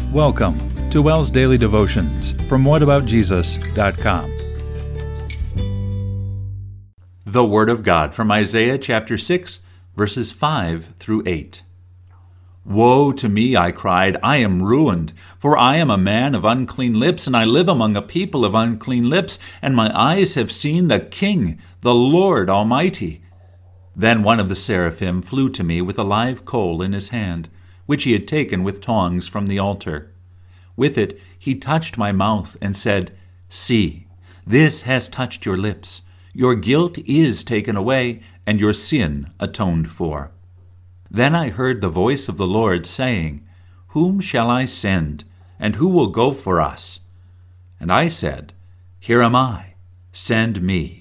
Welcome to WELL's Daily Devotions from whataboutjesus.com. The Word of God from Isaiah chapter 6, verses 5 through 8. Woe to me, I cried, I am ruined, for I am a man of unclean lips, and I live among a people of unclean lips, and my eyes have seen the King, the Lord Almighty. Then one of the seraphim flew to me with a live coal in his hand, which he had taken with tongs from the altar. With it he touched my mouth and said, See, this has touched your lips. Your guilt is taken away, and your sin atoned for. Then I heard the voice of the Lord saying, Whom shall I send, and who will go for us? And I said, Here am I, send me.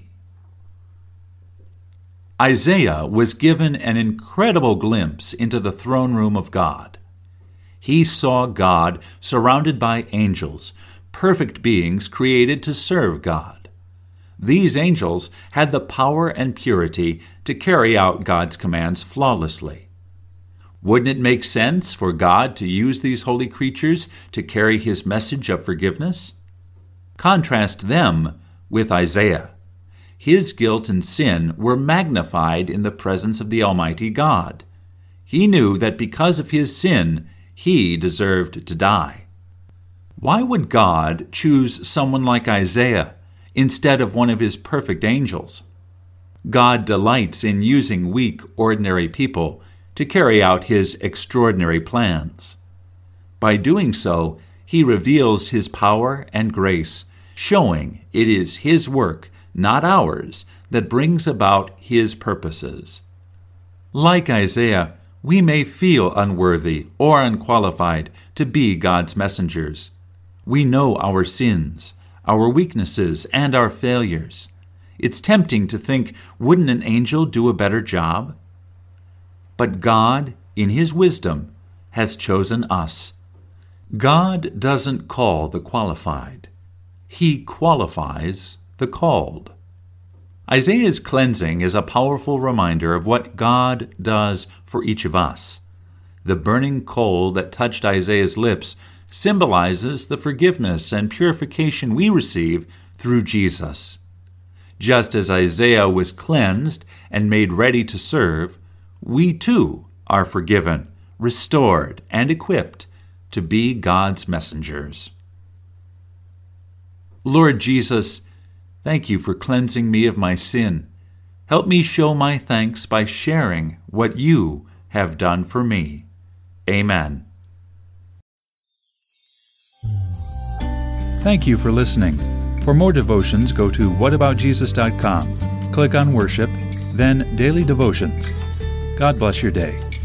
Isaiah was given an incredible glimpse into the throne room of God. He saw God surrounded by angels, perfect beings created to serve God. These angels had the power and purity to carry out God's commands flawlessly. Wouldn't it make sense for God to use these holy creatures to carry his message of forgiveness? Contrast them with Isaiah. His guilt and sin were magnified in the presence of the Almighty God. He knew that because of his sin, he deserved to die. Why would God choose someone like Isaiah instead of one of his perfect angels? God delights in using weak, ordinary people to carry out his extraordinary plans. By doing so, he reveals his power and grace, showing it is his work, not ours, that brings about his purposes. Like Isaiah, we may feel unworthy or unqualified to be God's messengers. We know our sins, our weaknesses, and our failures. It's tempting to think, wouldn't an angel do a better job? But God, in his wisdom, has chosen us. God doesn't call the qualified. He qualifies the called. Isaiah's cleansing is a powerful reminder of what God does for each of us. The burning coal that touched Isaiah's lips symbolizes the forgiveness and purification we receive through Jesus. Just as Isaiah was cleansed and made ready to serve, we too are forgiven, restored, and equipped to be God's messengers. Lord Jesus, thank you for cleansing me of my sin. Help me show my thanks by sharing what you have done for me. Amen. Thank you for listening. For more devotions, go to whataboutjesus.com. Click on Worship, then Daily Devotions. God bless your day.